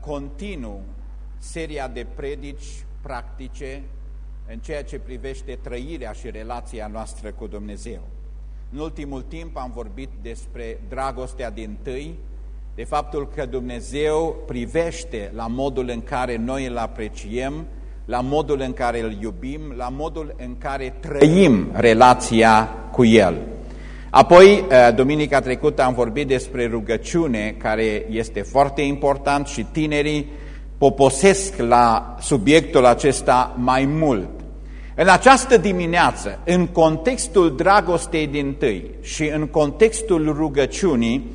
continuu seria de predici practice în ceea ce privește trăirea și relația noastră cu Dumnezeu. În ultimul timp am vorbit despre dragostea dintâi, de faptul că Dumnezeu privește la modul în care noi îl apreciem, la modul în care îl iubim, la modul în care trăim relația cu El. Apoi, duminica trecută am vorbit despre rugăciune, care este foarte important și tinerii poposesc la subiectul acesta mai mult. În această dimineață, în contextul dragostei dintâi și în contextul rugăciunii,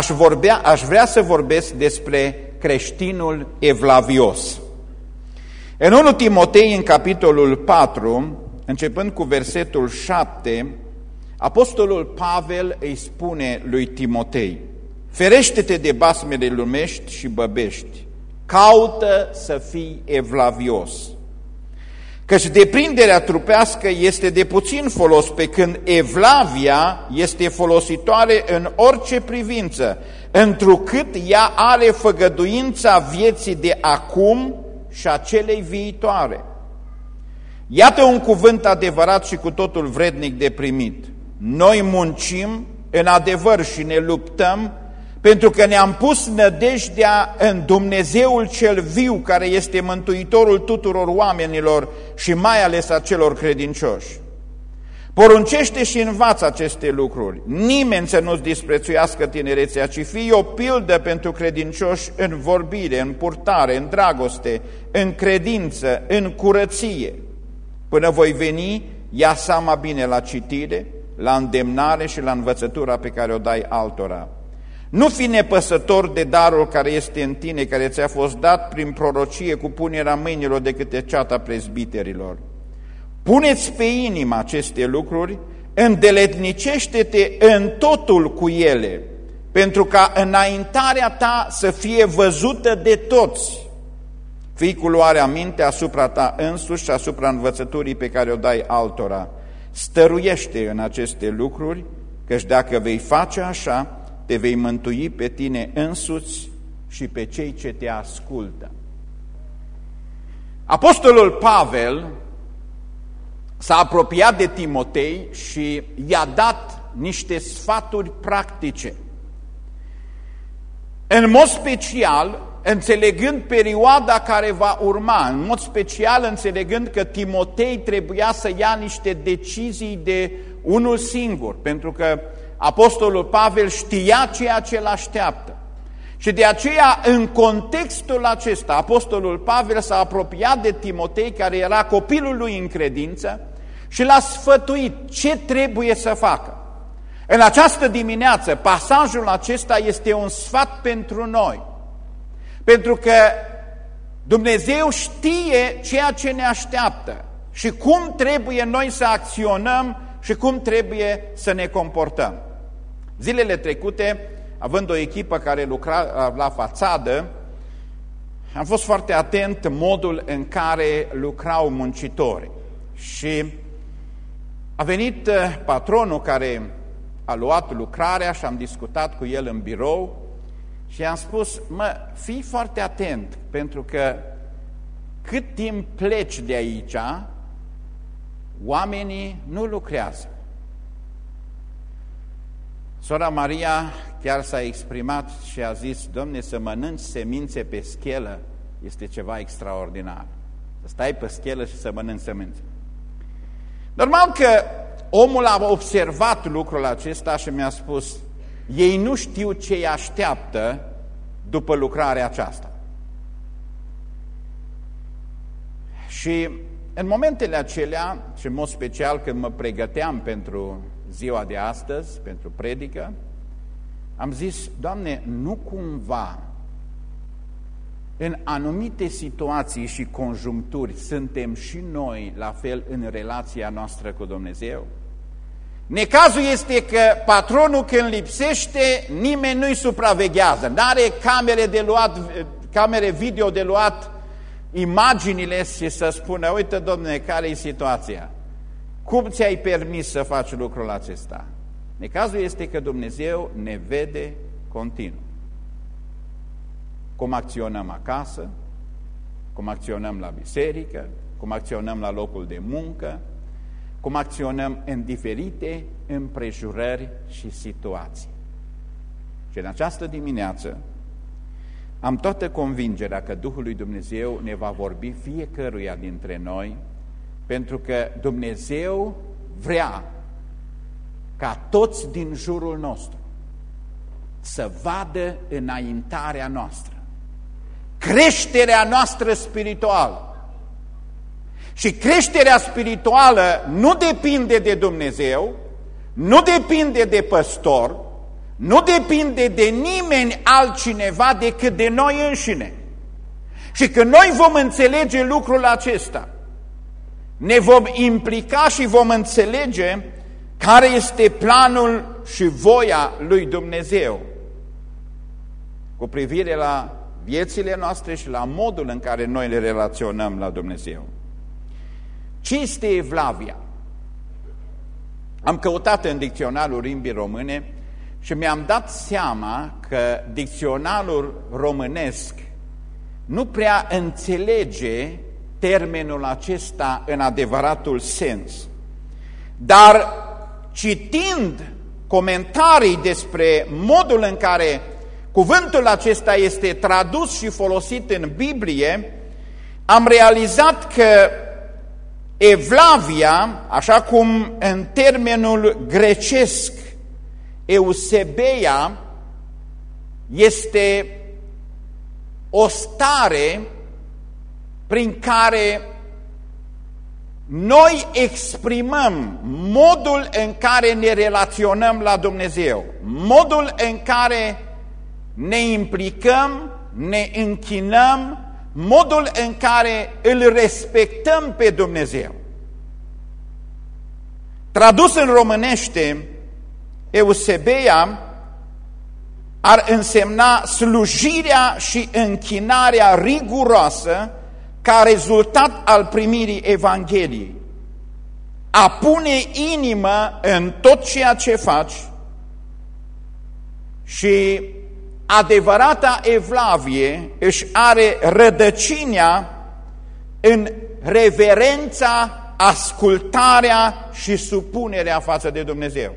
aș vrea să vorbesc despre creștinul evlavios. În 1 Timotei, în capitolul 4, începând cu versetul 7, apostolul Pavel îi spune lui Timotei: ferește-te de basmele lumești și băbești, caută să fii evlavios. Căci deprinderea trupească este de puțin folos, pe când evlavia este folositoare în orice privință, întrucât ea are făgăduința vieții de acum și a celei viitoare. Iată un cuvânt adevărat și cu totul vrednic de primit. Noi muncim în adevăr și ne luptăm, pentru că ne-am pus nădejdea în Dumnezeul cel viu, care este mântuitorul tuturor oamenilor și mai ales a celor credincioși. Poruncește și învață aceste lucruri. Nimeni să nu-ți disprețuiască tinerețea, ci fii o pildă pentru credincioși în vorbire, în purtare, în dragoste, în credință, în curăție. Până voi veni, ia seama bine la citire, la îndemnare și la învățătura pe care o dai altora. Nu fi nepăsător de darul care este în tine, care ți-a fost dat prin prorocie cu punerea mâinilor de câte ceata prezbiterilor. Puneți pe inimă aceste lucruri, îndeletnicește-te în totul cu ele, pentru ca înaintarea ta să fie văzută de toți. Fii cu luarea minte asupra ta însuși și asupra învățăturii pe care o dai altora. Stăruiește în aceste lucruri, căci dacă vei face așa, te vei mântui pe tine însuți și pe cei ce te ascultă. Apostolul Pavel s-a apropiat de Timotei și i-a dat niște sfaturi practice. În mod special, înțelegând perioada care va urma, în mod special înțelegând că Timotei trebuia să ia niște decizii de unul singur, pentru că apostolul Pavel știa ceea ce îl așteaptă. Și de aceea, în contextul acesta, apostolul Pavel s-a apropiat de Timotei, care era copilul lui în credință, și l-a sfătuit ce trebuie să facă. În această dimineață, pasajul acesta este un sfat pentru noi, pentru că Dumnezeu știe ceea ce ne așteaptă și cum trebuie noi să acționăm și cum trebuie să ne comportăm. Zilele trecute, având o echipă care lucra la fațadă, am fost foarte atent modul în care lucrau muncitorii. Și a venit patronul care a luat lucrarea și am discutat cu el în birou și i-am spus: fii foarte atent, pentru că cât timp pleci de aici, oamenii nu lucrează. Sora Maria chiar s-a exprimat și a zis: Domne, să mănânci semințe pe schelă este ceva extraordinar. Să stai pe schelă și să mănânci semințe. Normal că omul a observat lucrul acesta și mi-a spus: ei nu știu ce îi așteaptă după lucrarea aceasta. Și în momentele acelea, și în mod special când mă pregăteam pentru ziua de astăzi, pentru predică, am zis: Doamne, nu cumva în anumite situații și conjuncturi suntem și noi la fel în relația noastră cu Dumnezeu? Necazul este că patronul, când lipsește, nimeni nu-i supraveghează, n-are camere video de luat imaginile și să spună: uite, domne, care e situația? Cum ți-ai permis să faci lucrul acesta? Necazul este că Dumnezeu ne vede continuu. cum acționăm acasă, cum acționăm la biserică, cum acționăm la locul de muncă, cum acționăm în diferite împrejurări și situații. Și în această dimineață am toată convingerea că Duhul lui Dumnezeu ne va vorbi fiecăruia dintre noi, pentru că Dumnezeu vrea ca toți din jurul nostru să vadă înaintarea noastră, creșterea noastră spirituală. Și creșterea spirituală nu depinde de Dumnezeu, nu depinde de păstor, nu depinde de nimeni altcineva decât de noi înșine. Și când noi vom înțelege lucrul acesta, ne vom implica și vom înțelege care este planul și voia lui Dumnezeu cu privire la viețile noastre și la modul în care noi le relaționăm la Dumnezeu. Ce este evlavia? Am căutat în dicționarul limbii române și mi-am dat seama că dicționarul românesc nu prea înțelege termenul acesta în adevăratul sens. Dar citind comentarii despre modul în care cuvântul acesta este tradus și folosit în Biblie, am realizat că evlavia, așa cum în termenul grecesc eusebeia, este o stare prin care noi exprimăm modul în care ne relaționăm la Dumnezeu, modul în care ne implicăm, ne închinăm, modul în care îl respectăm pe Dumnezeu. Tradus în românește, eusebeia ar însemna slujirea și închinarea riguroasă ca rezultat al primirii Evangheliei. A pune inimă în tot ceea ce faci și adevărata evlavie își are rădăcinea în reverența, ascultarea și supunerea față de Dumnezeu.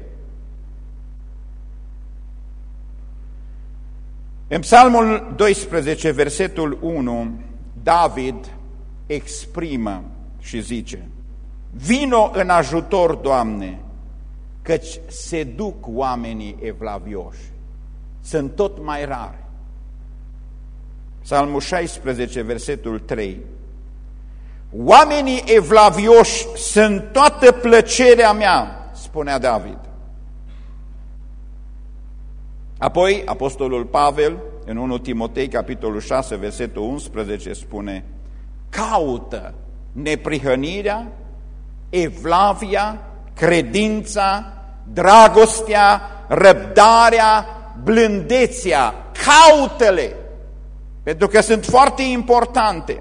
În Psalmul 12, versetul 1, David exprimă și zice: vino în ajutor, Doamne, căci se duc oamenii evlavioși, sunt tot mai rare. Psalmul 16, versetul 3, oamenii evlavioși sunt toată plăcerea mea, spunea David. Apoi, apostolul Pavel, în 1 Timotei, capitolul 6, versetul 11, spune: caută neprihănirea, evlavia, credința, dragostea, răbdarea, blândețea, caută-le, pentru că sunt foarte importante.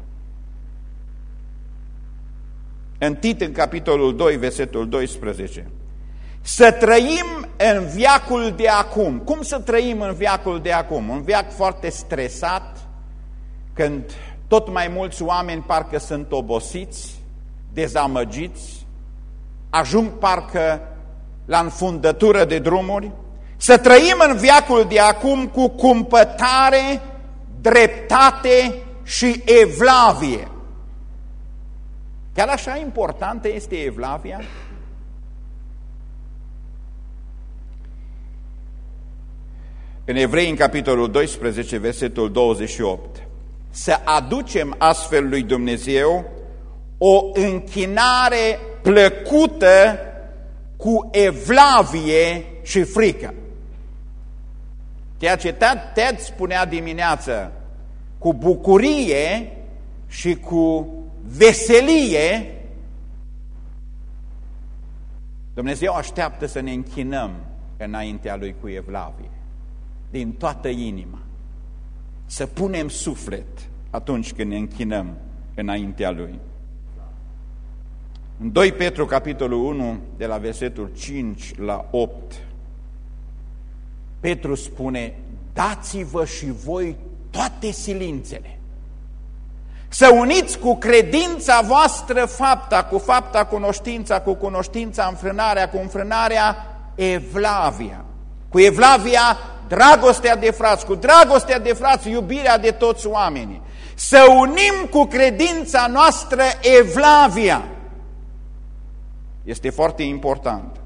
În Tit, în capitolul 2, versetul 12, să trăim în veacul de acum. Cum să trăim în veacul de acum? Un veac foarte stresat, când tot mai mulți oameni parcă sunt obosiți, dezamăgiți, ajung parcă la înfundătură de drumuri. Să trăim în veacul de acum cu cumpătare, dreptate și evlavie. Chiar așa importantă este evlavia? În Evrei, în capitolul 12, versetul 28, să aducem astfel lui Dumnezeu o închinare plăcută cu evlavie și frică. Ceea ce Ted spunea dimineață, cu bucurie și cu veselie, Dumnezeu așteaptă să ne închinăm înaintea Lui cu evlavie, din toată inima, să punem suflet atunci când ne închinăm înaintea Lui. În 2 Petru, capitolul 1, de la versetul 5 la 8, Petru spune: dați-vă și voi toate silințele. Să uniți cu credința voastră fapta, cu fapta cunoștința, cu cunoștința înfrânarea, cu înfrânarea evlavia. Cu evlavia dragostea de frați, cu dragostea de frați iubirea de toți oamenii. Să unim cu credința noastră evlavia. Este foarte important.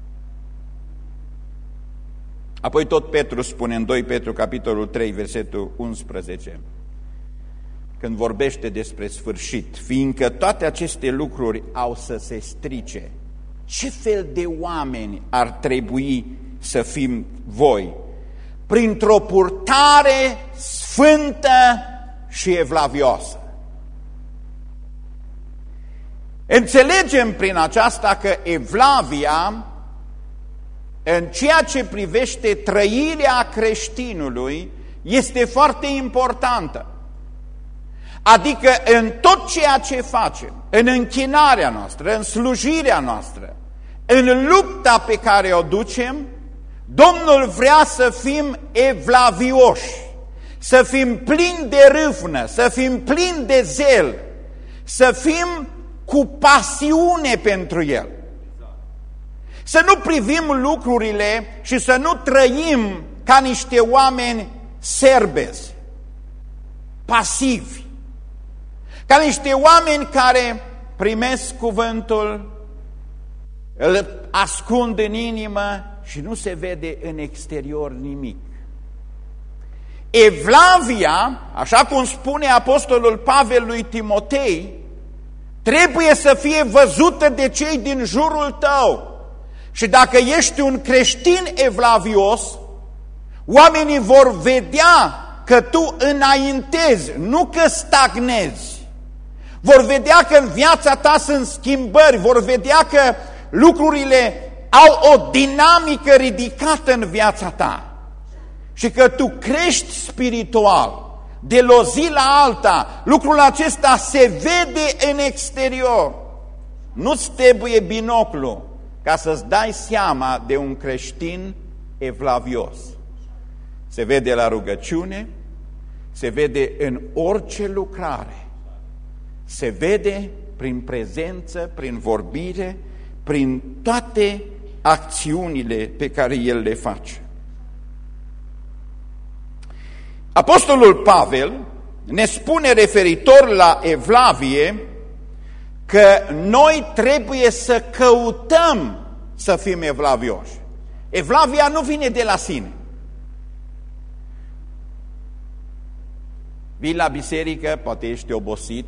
Apoi tot Petru spune în 2 Petru, capitolul 3, versetul 11, când vorbește despre sfârșit, fiindcă toate aceste lucruri au să se strice, ce fel de oameni ar trebui să fim voi? Printr-o purtare sfântă și evlavioasă. Înțelegem prin aceasta că evlavia, în ceea ce privește trăirea creștinului, este foarte importantă. Adică în tot ceea ce facem, în închinarea noastră, în slujirea noastră, în lupta pe care o ducem, Domnul vrea să fim evlavioși, să fim plini de râvnă, să fim plini de zel, să fim cu pasiune pentru El. Să nu privim lucrurile și să nu trăim ca niște oameni serbezi, pasivi, ca niște oameni care primesc cuvântul, îl ascund în inimă și nu se vede în exterior nimic. Evlavia, așa cum spune apostolul Pavel lui Timotei, trebuie să fie văzută de cei din jurul tău. Și dacă ești un creștin evlavios, oamenii vor vedea că tu înaintezi, nu că stagnezi. Vor vedea că în viața ta sunt schimbări, vor vedea că lucrurile au o dinamică ridicată în viața ta și că tu crești spiritual. De la o zi la alta, lucrul acesta se vede în exterior. Nu-ți trebuie binoclu ca să-ți dai seama de un creștin evlavios. Se vede la rugăciune, se vede în orice lucrare, se vede prin prezență, prin vorbire, prin toate acțiunile pe care el le face. Apostolul Pavel ne spune referitor la evlavie că noi trebuie să căutăm să fim evlavioși. Evlavia nu vine de la sine. Vii la biserică, poate ești obosit,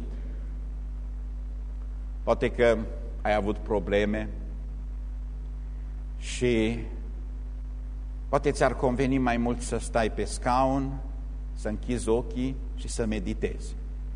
poate că ai avut probleme și poate ți-ar conveni mai mult să stai pe scaun, să închizi ochii și să meditezi.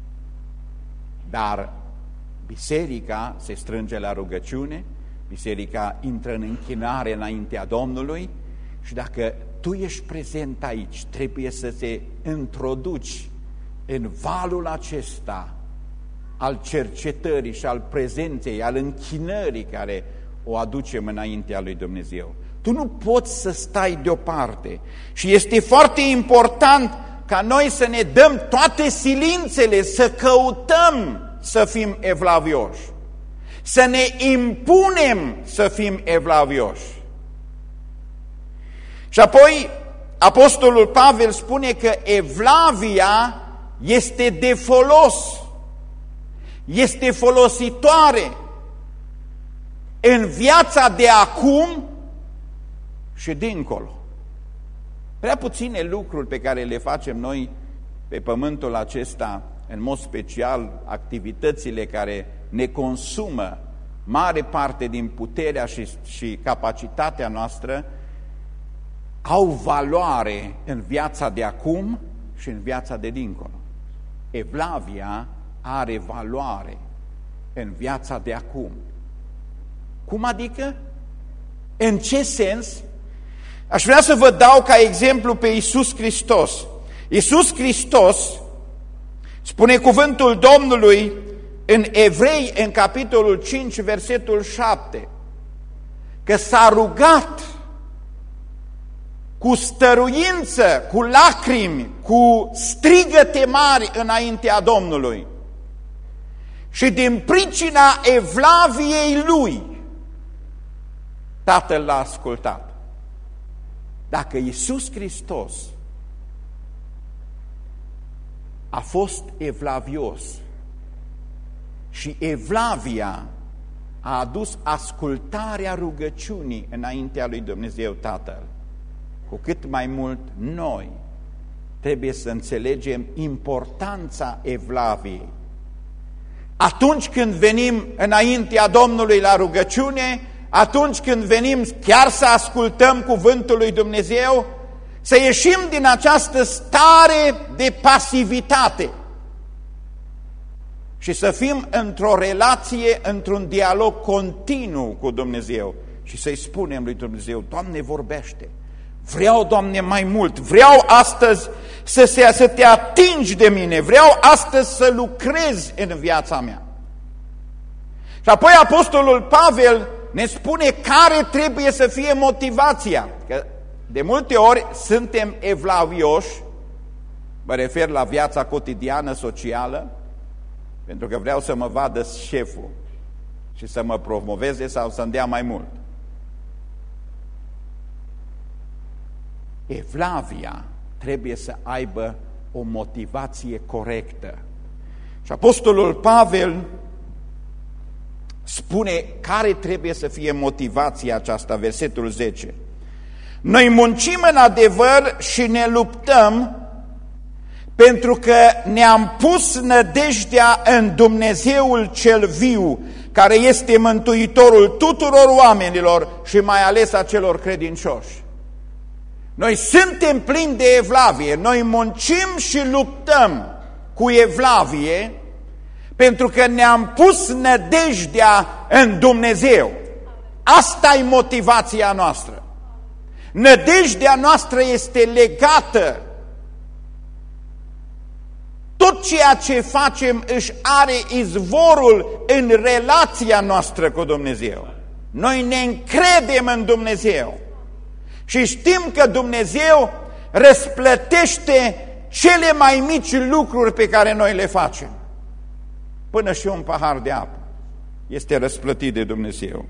Dar biserica se strânge la rugăciune, biserica intră în închinare înaintea Domnului și dacă tu ești prezent aici, trebuie să te introduci în valul acesta al cercetării și al prezenței, al închinării care o aducem înaintea lui Dumnezeu. Tu nu poți să stai deoparte și este foarte important ca noi să ne dăm toate silințele, să căutăm să fim evlavioși, să ne impunem să fim evlavioși. Și apoi apostolul Pavel spune că evlavia este de folos, este folositoare în viața de acum și dincolo. Prea puține lucruri pe care le facem noi pe pământul acesta, în mod special activitățile care ne consumă mare parte din puterea și capacitatea noastră, au valoare în viața de acum și în viața de dincolo. Evlavia are valoare în viața de acum. Cum adică? În ce sens? Aș vrea să vă dau ca exemplu pe Iisus Hristos. Iisus Hristos, spune cuvântul Domnului în Evrei, în capitolul 5, versetul 7, că s-a rugat cu stăruință, cu lacrimi, cu strigăte mari înaintea Domnului. Și din pricina evlaviei lui, Tatăl l-a ascultat. Dacă Iisus Hristos a fost evlavios și evlavia a adus ascultarea rugăciunii înaintea lui Dumnezeu Tatăl, cu cât mai mult noi trebuie să înțelegem importanța evlaviei. Atunci când venim înaintea Domnului la rugăciune, atunci când venim chiar să ascultăm cuvântul lui Dumnezeu, să ieșim din această stare de pasivitate și să fim într-o relație, într-un dialog continuu cu Dumnezeu și să-i spunem lui Dumnezeu: Doamne, vorbește! Vreau, Doamne, mai mult, vreau astăzi să te atingi de mine, vreau astăzi să lucrezi în viața mea. Și apoi Apostolul Pavel ne spune care trebuie să fie motivația. Că de multe ori suntem evlavioși, mă refer la viața cotidiană, socială, pentru că vreau să mă vadă șeful și să mă promoveze sau să-mi dea mai mult. Evlavia trebuie să aibă o motivație corectă. Și Apostolul Pavel spune care trebuie să fie motivația aceasta, versetul 10. Noi muncim în adevăr și ne luptăm pentru că ne-am pus nădejdea în Dumnezeul cel viu, care este mântuitorul tuturor oamenilor și mai ales a celor credincioși. Noi suntem plini de evlavie, noi muncim și luptăm cu evlavie pentru că ne-am pus nădejdea în Dumnezeu. Asta e motivația noastră. Nădejdea noastră este legată. Tot ceea ce facem își are izvorul în relația noastră cu Dumnezeu. Noi ne încredem în Dumnezeu și știm că Dumnezeu răsplătește cele mai mici lucruri pe care noi le facem. Până și un pahar de apă este răsplătit de Dumnezeu.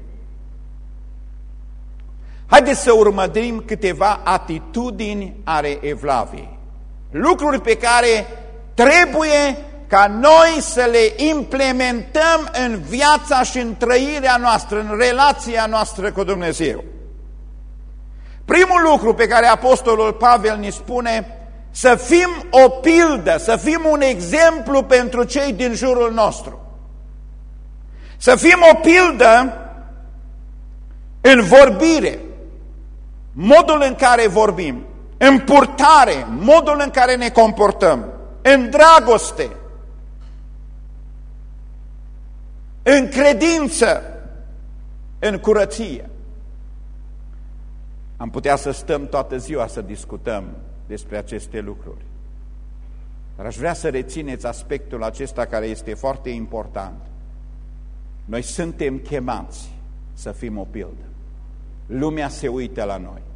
Haideți să urmărim câteva atitudini ale evlaviei. Lucruri pe care trebuie ca noi să le implementăm în viața și în trăirea noastră, în relația noastră cu Dumnezeu. Primul lucru pe care Apostolul Pavel ne spune: să fim o pildă, să fim un exemplu pentru cei din jurul nostru. Să fim o pildă în vorbire, modul în care vorbim, în purtare, modul în care ne comportăm, în dragoste, în credință, în curăție. Am putea să stăm toată ziua să discutăm despre aceste lucruri. Dar aș vrea să rețineți aspectul acesta care este foarte important. Noi suntem chemați să fim o pildă. Lumea se uită la noi.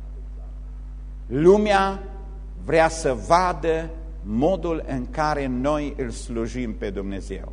Lumea vrea să vadă modul în care noi îl slujim pe Dumnezeu.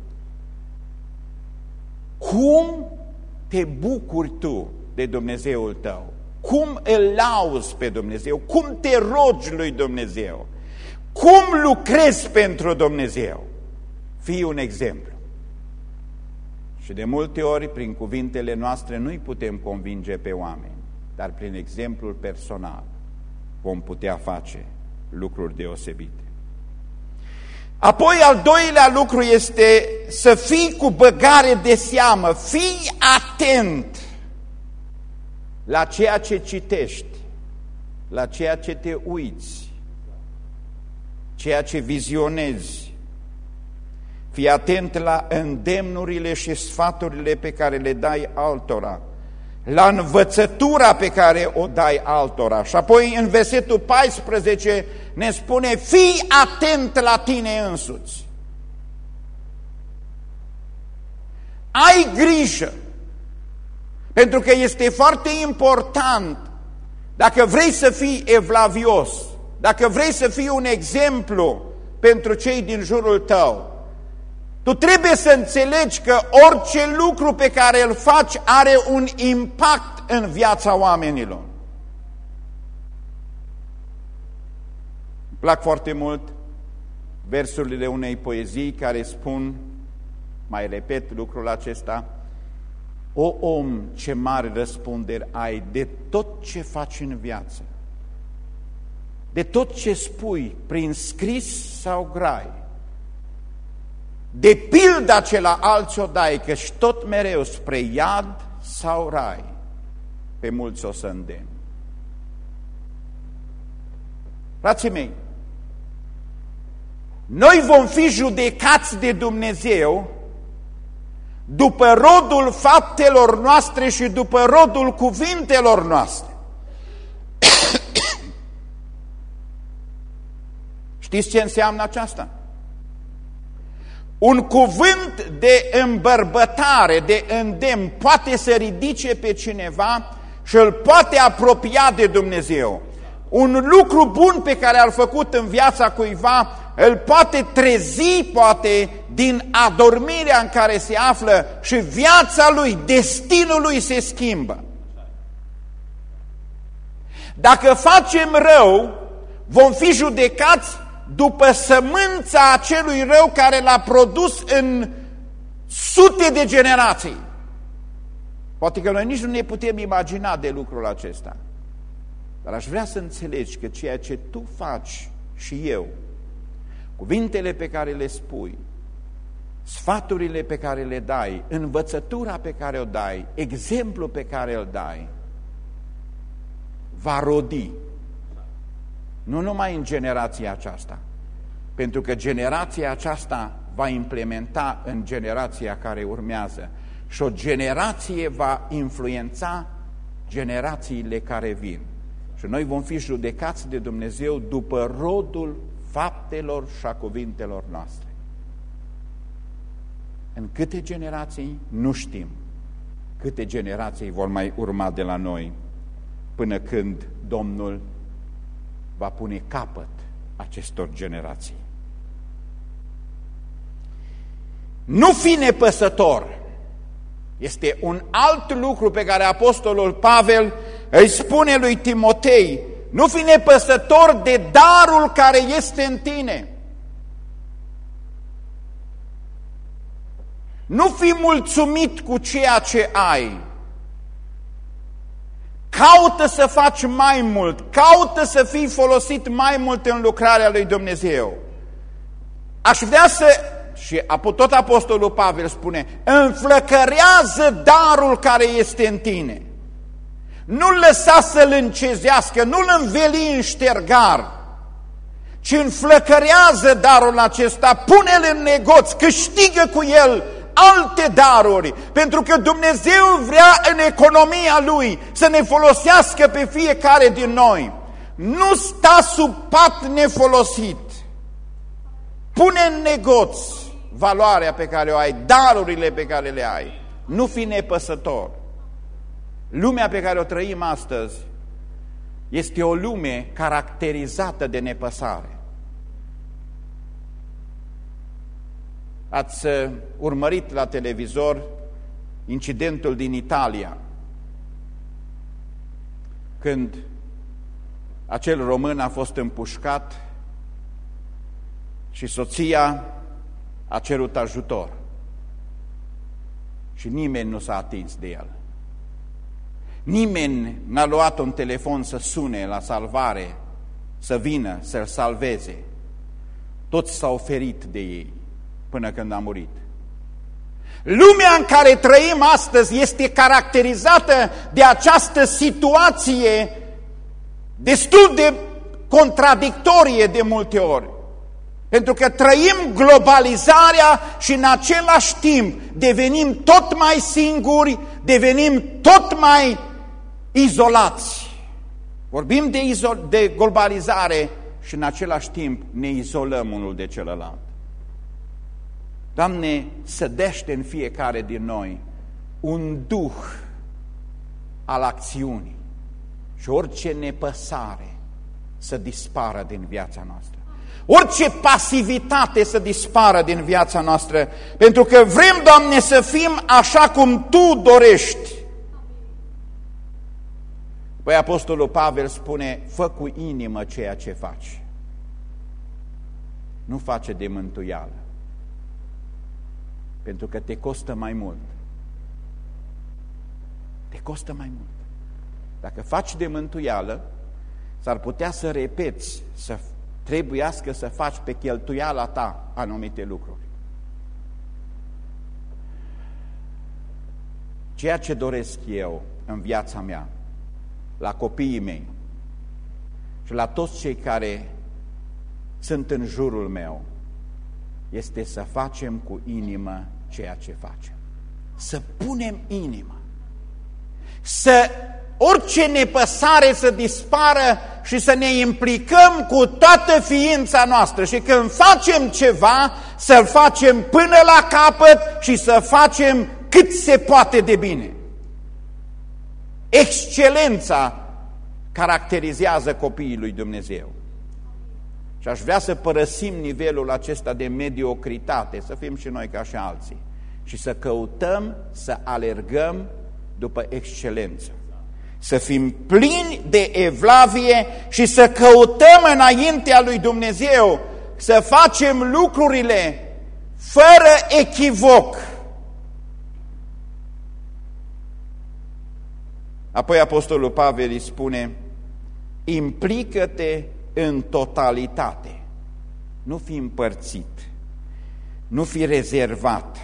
Cum te bucuri tu de Dumnezeul tău? Cum îl lauzi pe Dumnezeu? Cum te rogi lui Dumnezeu? Cum lucrezi pentru Dumnezeu? Fii un exemplu. Și de multe ori, prin cuvintele noastre, nu-i putem convinge pe oameni, dar prin exemplul personal vom putea face lucruri deosebite. Apoi, al doilea lucru este să fii cu băgare de seamă, fii atent la ceea ce citești, la ceea ce te uiți, ceea ce vizionezi. Fii atent la îndemnurile și sfaturile pe care le dai altora, la învățătura pe care o dai altora. Și apoi în versetul 14 ne spune: fii atent la tine însuți. Ai grijă, pentru că este foarte important dacă vrei să fii evlavios, dacă vrei să fii un exemplu pentru cei din jurul tău, tu trebuie să înțelegi că orice lucru pe care îl faci are un impact în viața oamenilor. Îmi plac foarte mult versurile unei poezii care spun, mai repet lucrul acesta: o om, ce mare răspundere ai de tot ce faci în viață, de tot ce spui prin scris sau grai, de pilda ce la alții o dai, că-și tot mereu spre iad sau rai, pe mulți o să îndemn. Frații mei, noi vom fi judecați de Dumnezeu după rodul faptelor noastre și după rodul cuvintelor noastre. Știți ce înseamnă aceasta? Un cuvânt de îmbărbătare, de îndemn, poate să ridice pe cineva și îl poate apropia de Dumnezeu. Un lucru bun pe care l-a făcut în viața cuiva îl poate trezi, poate, din adormirea în care se află și viața lui, destinul lui se schimbă. Dacă facem rău, vom fi judecați după sămânța acelui rău care l-a produs în sute de generații. Poate că noi nici nu ne putem imagina de lucrul acesta. Dar aș vrea să înțelegi că ceea ce tu faci și eu, cuvintele pe care le spui, sfaturile pe care le dai, învățătura pe care o dai, exemplul pe care îl dai, va rodi. Nu numai în generația aceasta, pentru că generația aceasta va implementa în generația care urmează și o generație va influența generațiile care vin. Și noi vom fi judecați de Dumnezeu după rodul faptelor și a cuvintelor noastre. În câte generații? Nu știm. Câte generații vor mai urma de la noi până când Domnul va pune capăt acestor generații. Nu fi nepăsător. Este un alt lucru pe care apostolul Pavel îi spune lui Timotei: nu fi nepăsător de darul care este în tine. Nu fi mulțumit cu ceea ce ai. Caută să faci mai mult, caută să fii folosit mai mult în lucrarea lui Dumnezeu. Aș vrea să... Și tot apostolul Pavel spune: înflăcărează darul care este în tine. Nu-l lăsa să-l încezească, nu-l înveli în ștergar, ci înflăcărează darul acesta, pune-l în negoț, câștigă cu el alte daruri, pentru că Dumnezeu vrea în economia Lui să ne folosească pe fiecare din noi. Nu sta sub pat nefolosit. Pune în negoț valoarea pe care o ai, darurile pe care le ai. Nu fi nepăsător. Lumea pe care o trăim astăzi este o lume caracterizată de nepăsare. Ați urmărit la televizor incidentul din Italia, când acel român a fost împușcat și soția a cerut ajutor și nimeni nu s-a atins de el. Nimeni n-a luat un telefon să sune la salvare, să vină, să-l salveze. Toți s-au ferit de ei până când a murit. Lumea în care trăim astăzi este caracterizată de această situație destul de contradictorie de multe ori. Pentru că trăim globalizarea și în același timp devenim tot mai singuri, devenim tot mai izolați. Vorbim de globalizare și în același timp ne izolăm unul de celălalt. Doamne, sădește în fiecare din noi un duh al acțiunii, și orice nepăsare să dispară din viața noastră. Orice pasivitate să dispară din viața noastră, pentru că vrem, Doamne, să fim așa cum Tu dorești. Păi Apostolul Pavel spune, fă cu inimă ceea ce faci. Nu face de mântuială, pentru că te costă mai mult. Te costă mai mult. Dacă faci de mântuială, s-ar putea să repeți, să trebuiască să faci pe cheltuiala ta anumite lucruri. Ceea ce doresc eu în viața mea, la copiii mei și la toți cei care sunt în jurul meu, este să facem cu inimă ceea ce facem. Să punem inimă. Să orice nepăsare să dispară și să ne implicăm cu toată ființa noastră. Și când facem ceva, să-l facem până la capăt și să facem cât se poate de bine. Excelența caracterizează copiii lui Dumnezeu. Și aș vrea să părăsim nivelul acesta de mediocritate, să fim și noi ca și alții, și să căutăm să alergăm după excelență. Să fim plini de evlavie și să căutăm înaintea lui Dumnezeu, să facem lucrurile fără echivoc. Apoi Apostolul Pavel îi spune, implică-te în totalitate, nu fi împărțit, nu fi rezervat.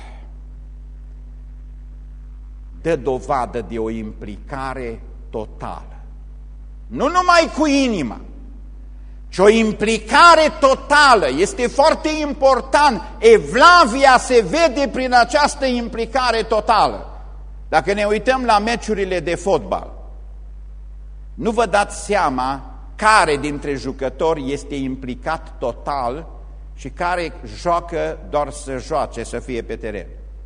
Dă dovadă de o implicare totală. Nu numai cu inima, ci o implicare totală. Este foarte important. Evlavia se vede prin această implicare totală. Dacă ne uităm la meciurile de fotbal, nu vă dați seama care dintre jucători este implicat total și care joacă doar să joace, să fie pe teren.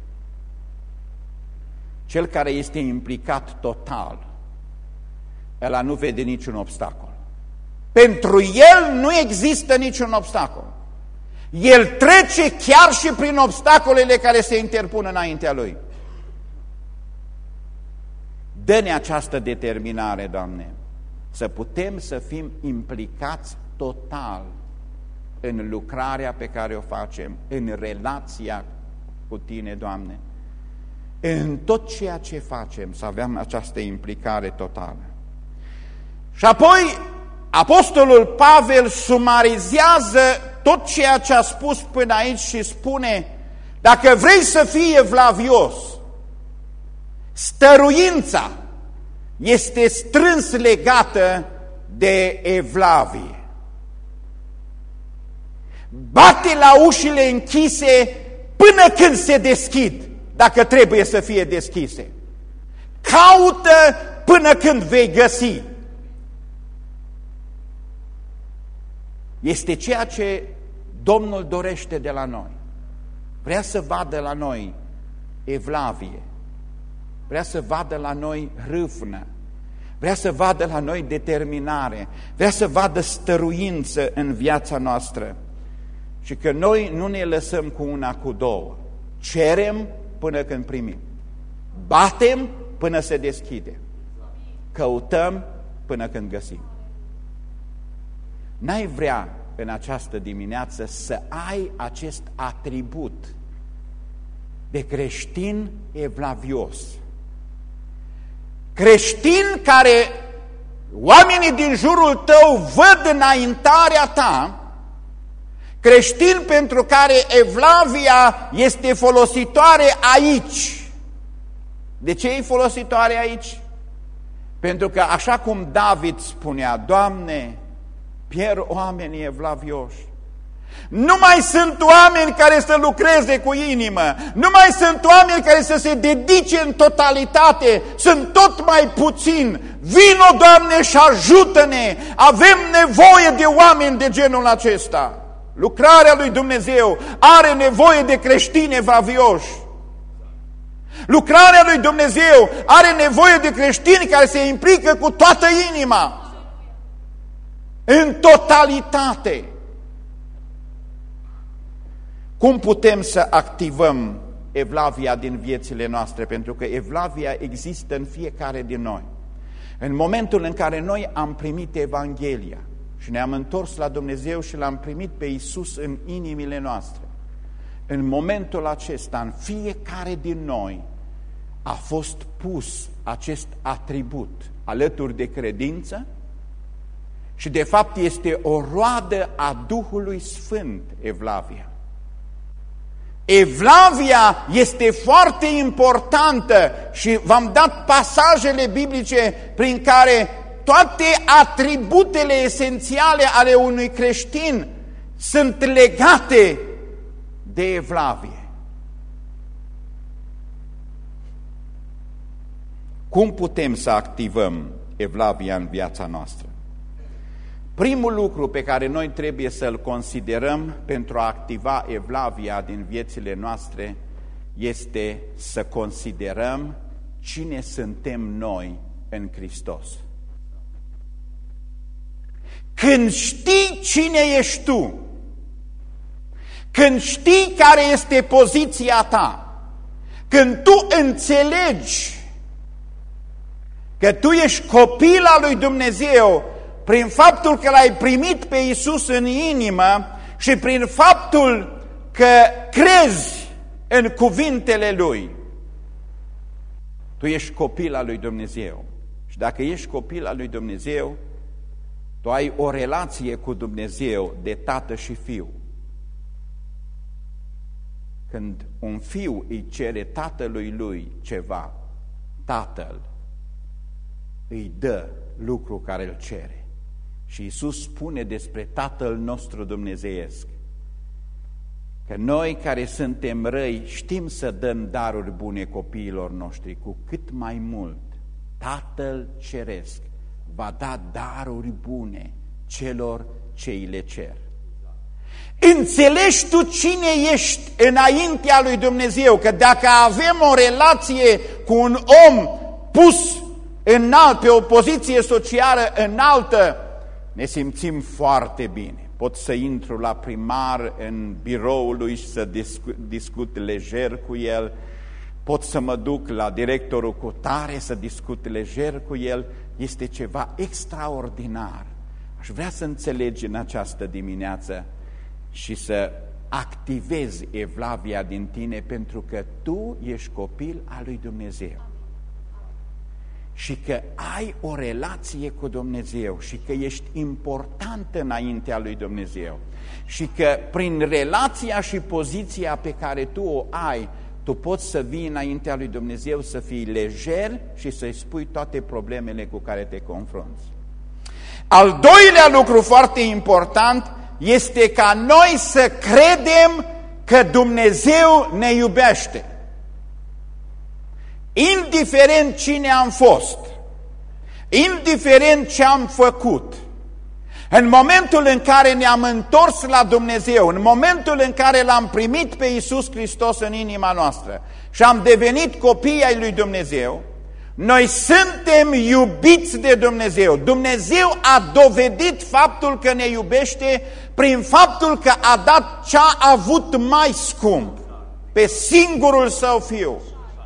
Cel care este implicat total, ăla nu vede niciun obstacol. Pentru el nu există niciun obstacol. El trece chiar și prin obstacolele care se interpun înaintea lui. Dă-ne această determinare, Doamne, să putem să fim implicați total în lucrarea pe care o facem, în relația cu Tine, Doamne. În tot ceea ce facem să avem această implicare totală. Și apoi Apostolul Pavel sumarizează tot ceea ce a spus până aici și spune, dacă vrei să fii evlavios, stăruința este strâns legată de evlavie. Bate la ușile închise până când se deschid, dacă trebuie să fie deschise. Caută până când vei găsi. Este ceea ce Domnul dorește de la noi. Vrea să vadă la noi evlavie. Vrea să vadă la noi râvnă. Vrea să vadă la noi determinare. Vrea să vadă stăruință în viața noastră. Și că noi nu ne lăsăm cu una, cu două. Cerem până când primim. Batem până se deschide. Căutăm până când găsim. N-ai vrea în această dimineață să ai acest atribut de creștin evlavios. Creștin care oamenii din jurul tău văd înaintarea ta, creștin pentru care evlavia este folositoare aici. De ce e folositoare aici? Pentru că așa cum David spunea, Doamne, pierd oamenii evlavioși. Nu mai sunt oameni care să lucreze cu inimă, nu mai sunt oameni care să se dedice în totalitate, sunt tot mai puțini. Vino, Doamne, și ajută-ne! Avem nevoie de oameni de genul acesta. Lucrarea lui Dumnezeu are nevoie de creștini evlavioși. Lucrarea lui Dumnezeu are nevoie de creștini care se implică cu toată inima, în totalitate. Cum putem să activăm evlavia din viețile noastre? Pentru că evlavia există în fiecare din noi. În momentul în care noi am primit Evanghelia și ne-am întors la Dumnezeu și l-am primit pe Iisus în inimile noastre, în momentul acesta, în fiecare din noi, a fost pus acest atribut alături de credință și de fapt este o roadă a Duhului Sfânt, evlavia. Evlavia este foarte importantă și v-am dat pasajele biblice prin care toate atributele esențiale ale unui creștin sunt legate de evlavie. Cum putem să activăm evlavia în viața noastră? Primul lucru pe care noi trebuie să-l considerăm pentru a activa evlavia din viețile noastre este să considerăm cine suntem noi în Hristos. Când știi cine ești tu, când știi care este poziția ta, când tu înțelegi că tu ești copil al lui Dumnezeu prin faptul că l-ai primit pe Iisus în inimă și prin faptul că crezi în cuvintele Lui, tu ești copil al lui Dumnezeu. Și dacă ești copil al lui Dumnezeu, tu ai o relație cu Dumnezeu de tată și fiu. Când un fiu îi cere tatălui lui ceva, tatăl îi dă lucru care îl cere. Și Iisus spune despre Tatăl nostru dumnezeiesc că noi care suntem răi știm să dăm daruri bune copiilor noștri, cu cât mai mult Tatăl Ceresc va da daruri bune celor ce îi le cer. Înțelegi tu cine ești înaintea lui Dumnezeu? Că dacă avem o relație cu un om pus înalt, pe o poziție socială înaltă, ne simțim foarte bine. Pot să intru la primar în biroul lui și să discut lejer cu el, pot să mă duc la directorul cu tare să discut lejer cu el. Este ceva extraordinar. Aș vrea să înțelegi în această dimineață și să activezi evlavia din tine, pentru că tu ești copil al lui Dumnezeu și că ai o relație cu Dumnezeu și că ești important înaintea lui Dumnezeu și că prin relația și poziția pe care tu o ai, tu poți să vii înaintea lui Dumnezeu, să fii lejer și să-i spui toate problemele cu care te confrunți. Al doilea lucru foarte important este ca noi să credem că Dumnezeu ne iubește. Indiferent cine am fost, indiferent ce am făcut, în momentul în care ne-am întors la Dumnezeu, în momentul în care l-am primit pe Iisus Hristos în inima noastră și am devenit copii ai lui Dumnezeu, noi suntem iubiți de Dumnezeu. Dumnezeu a dovedit faptul că ne iubește prin faptul că a dat ce a avut mai scump, pe singurul Său Fiu.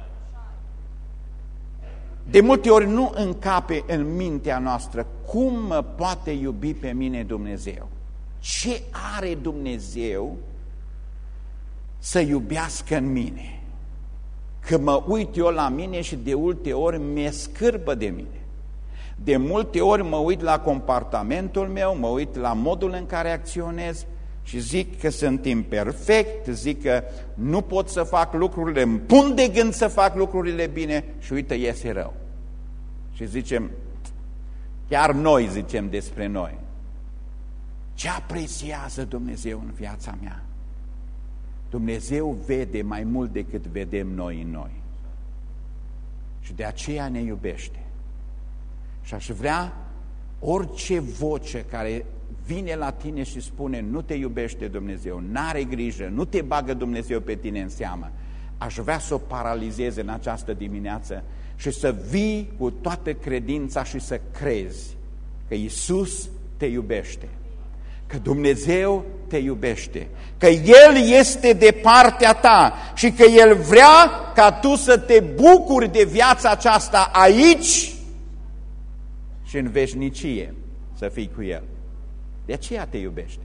De multe ori nu încape în mintea noastră cum mă poate iubi pe mine Dumnezeu. Ce are Dumnezeu să iubească în mine? Că mă uit eu la mine și de multe ori mi-e scârbă de mine. De multe ori mă uit la comportamentul meu, mă uit la modul în care acționez și zic că sunt imperfect, zic că nu pot să fac lucrurile, îmi pun de gând să fac lucrurile bine și uite, iese rău. Și zicem, chiar noi zicem despre noi, ce apreciază Dumnezeu în viața mea? Dumnezeu vede mai mult decât vedem noi în noi. Și de aceea ne iubește. Și aș vrea orice voce care vine la tine și spune nu te iubește Dumnezeu, n-are grijă, nu te bagă Dumnezeu pe tine în seamă, aș vrea să o paralizez în această dimineață și să vii cu toată credința și să crezi că Iisus te iubește, că Dumnezeu te iubește, că El este de partea ta și că El vrea ca tu să te bucuri de viața aceasta aici și în veșnicie să fii cu El. De aceea te iubește.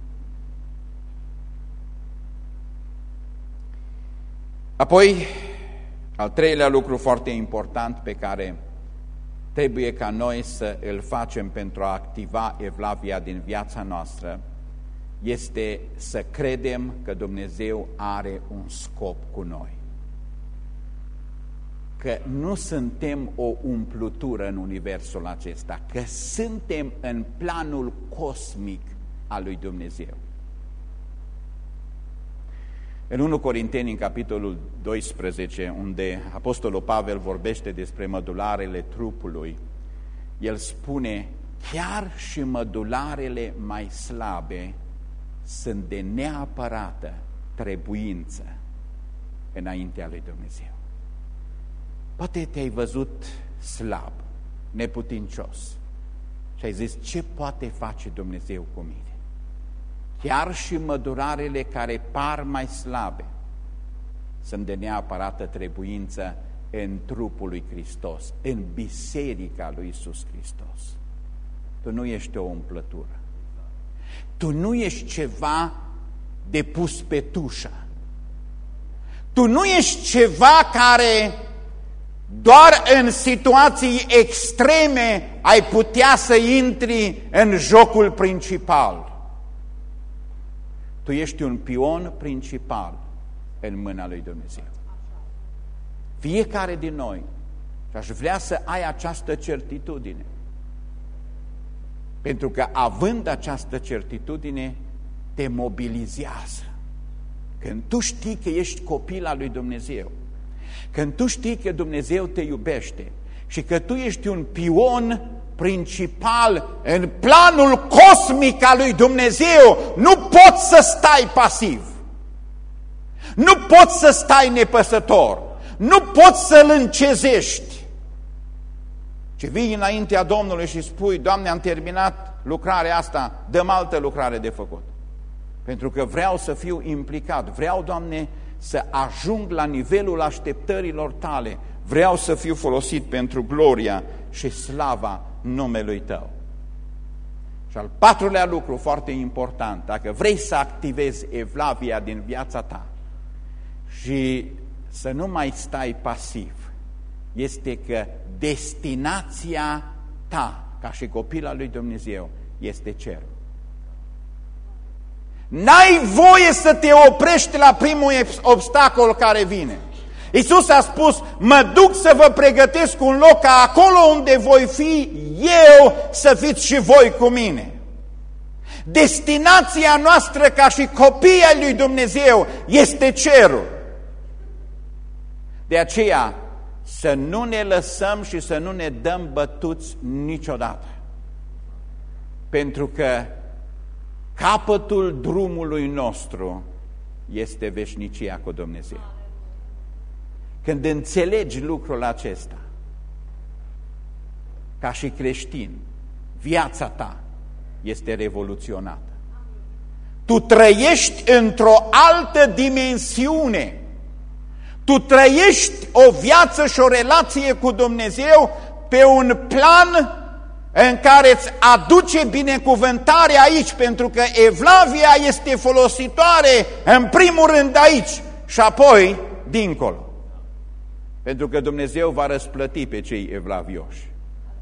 Apoi, al treilea lucru foarte important pe care trebuie ca noi să îl facem pentru a activa evlavia din viața noastră este să credem că Dumnezeu are un scop cu noi. Că nu suntem o umplutură în universul acesta, că suntem în planul cosmic al lui Dumnezeu. În 1 Corinteni, în capitolul 12, unde Apostolul Pavel vorbește despre mădularele trupului, el spune, chiar și mădularele mai slabe sunt de neapărată trebuință înaintea lui Dumnezeu. Poate te-ai văzut slab, neputincios și ai zis, ce poate face Dumnezeu cu mine? Chiar și mădularele care par mai slabe sunt de neapărată trebuință în trupul lui Hristos, în biserica lui Iisus Hristos. Tu nu ești o umplătură. Tu nu ești ceva de pus pe tușă. Tu nu ești ceva care doar în situații extreme ai putea să intri în jocul principal. Tu ești un pion principal în mâna lui Dumnezeu. Fiecare din noi, și aș vrea să ai această certitudine, pentru că având această certitudine, te mobilizează. Când tu știi că ești copil al lui Dumnezeu, când tu știi că Dumnezeu te iubește și că tu ești un pion principal în planul cosmic al lui Dumnezeu, nu poți să stai pasiv. Nu poți să stai nepăsător. Nu poți să-L încezești. Ci vii înaintea Domnului și spui, Doamne, am terminat lucrarea asta, dă-mi altă lucrare de făcut. Pentru că vreau să fiu implicat. Vreau, Doamne, să ajung la nivelul așteptărilor Tale. Vreau să fiu folosit pentru gloria și slava numelui Tău. Și al patrulea lucru foarte important, dacă vrei să activezi evlavia din viața ta și să nu mai stai pasiv, este că destinația ta, ca și copil al lui Dumnezeu, este cerul. N-ai voie să te oprești la primul obstacol care vine. Iisus a spus, mă duc să vă pregătesc un loc ca acolo unde voi fi eu să fiți și voi cu mine. Destinația noastră ca și copii ai lui Dumnezeu este cerul. De aceea să nu ne lăsăm și să nu ne dăm bătuți niciodată. Pentru că capătul drumului nostru este veșnicia cu Dumnezeu. Când înțelegi lucrul acesta, ca și creștin, viața ta este revoluționată. Tu trăiești într-o altă dimensiune. Tu trăiești o viață și o relație cu Dumnezeu pe un plan în care îți aduce binecuvântare aici, pentru că evlavia este folositoare în primul rând aici și apoi dincolo. Pentru că Dumnezeu va răsplăti pe cei evlavioși.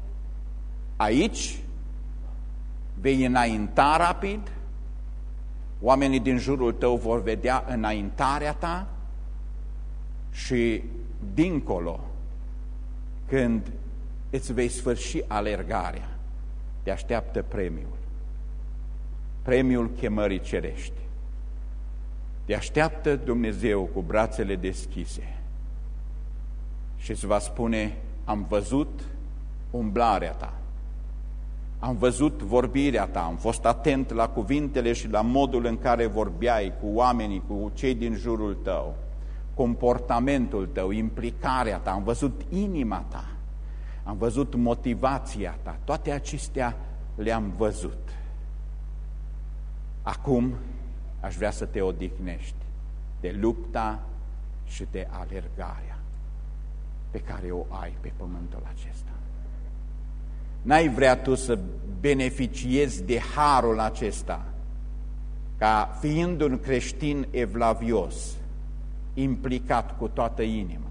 Aici vei înainta rapid, oamenii din jurul tău vor vedea înaintarea ta și dincolo, când îți vei sfârși alergarea, te așteaptă premiul. Premiul chemării cerești. Te așteaptă Dumnezeu cu brațele deschise și îți va spune, am văzut umblarea ta, am văzut vorbirea ta, am fost atent la cuvintele și la modul în care vorbeai cu oamenii, cu cei din jurul tău. comportamentul tău, implicarea ta, am văzut inima ta, am văzut motivația ta, toate acestea le-am văzut. Acum aș vrea să te odihnești de lupta și de alergarea pe care o ai pe pământul acesta. N-ai vrea tu să beneficiezi de harul acesta ca fiind un creștin evlavios, implicat cu toată inima,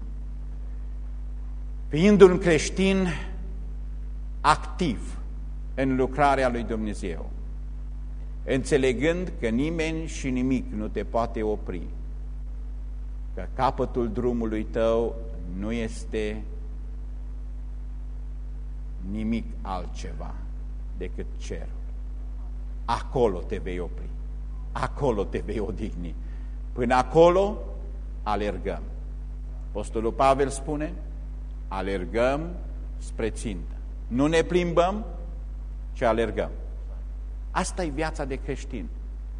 fiind un creștin activ în lucrarea lui Dumnezeu, înțelegând că nimeni și nimic nu te poate opri, că capătul drumului tău nu este nimic altceva decât cerul. Acolo te vei opri, acolo te vei odihni. Până acolo alergăm. Apostolul Pavel spune, alergăm spre țintă. Nu ne plimbăm, ci alergăm. Asta e viața de creștin.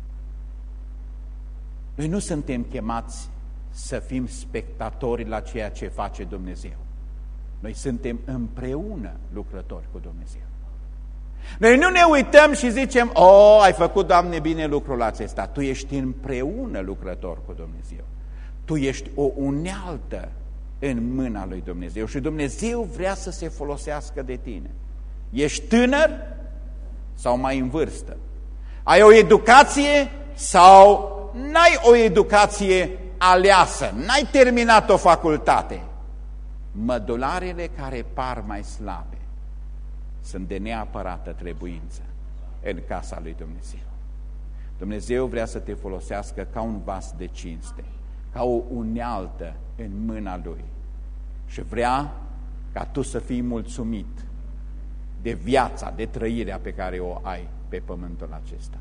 Noi nu suntem chemați să fim spectatori la ceea ce face Dumnezeu. Noi suntem împreună lucrători cu Dumnezeu. Noi nu ne uităm și zicem, ai făcut, Doamne, bine lucrul acesta. Tu ești împreună lucrător cu Dumnezeu. Tu ești o unealtă în mâna lui Dumnezeu și Dumnezeu vrea să se folosească de tine. Ești tânăr sau mai în vârstă? Ai o educație sau n-ai o educație aleasă? N-ai terminat o facultate? Mădularele care par mai slabe sunt de neapărată trebuință în casa lui Dumnezeu. Dumnezeu vrea să te folosească ca un vas de cinste, ca o unealtă în mâna Lui și vrea ca tu să fii mulțumit de viața, de trăirea pe care o ai pe pământul acesta.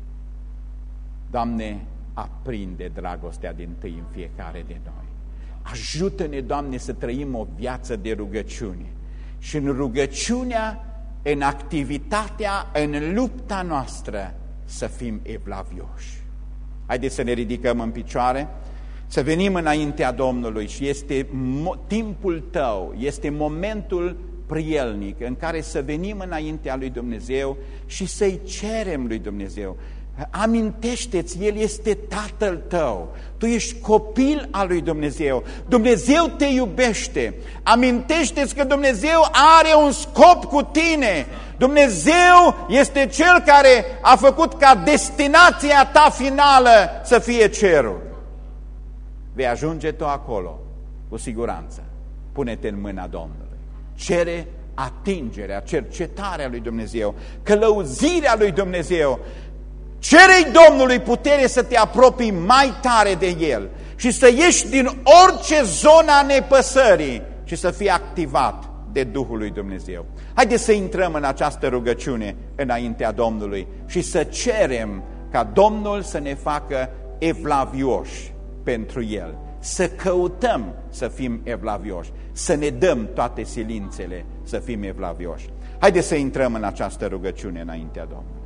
Doamne, aprinde dragostea dintâi în fiecare de noi. Ajută-ne, Doamne, să trăim o viață de rugăciune și în rugăciunea, în activitatea, în lupta noastră să fim evlavioși. Haideți să ne ridicăm în picioare, să venim înaintea Domnului și este timpul tău, este momentul prielnic în care să venim înaintea lui Dumnezeu și să-i cerem lui Dumnezeu. Amintește-ți, El este Tatăl tău, tu ești copil al lui Dumnezeu, Dumnezeu te iubește, amintește-ți că Dumnezeu are un scop cu tine, Dumnezeu este Cel care a făcut ca destinația ta finală să fie cerul. Vei ajunge tu acolo, cu siguranță, pune-te în mâna Domnului, cere atingerea, cercetarea lui Dumnezeu, călăuzirea lui Dumnezeu. Cere-i Domnului putere să te apropii mai tare de El și să ieși din orice zonă a nepăsării și să fii activat de Duhul lui Dumnezeu. Haideți să intrăm în această rugăciune înaintea Domnului și să cerem ca Domnul să ne facă evlavioși pentru El. Să căutăm să fim evlavioși, să ne dăm toate silințele să fim evlavioși. Haideți să intrăm în această rugăciune înaintea Domnului.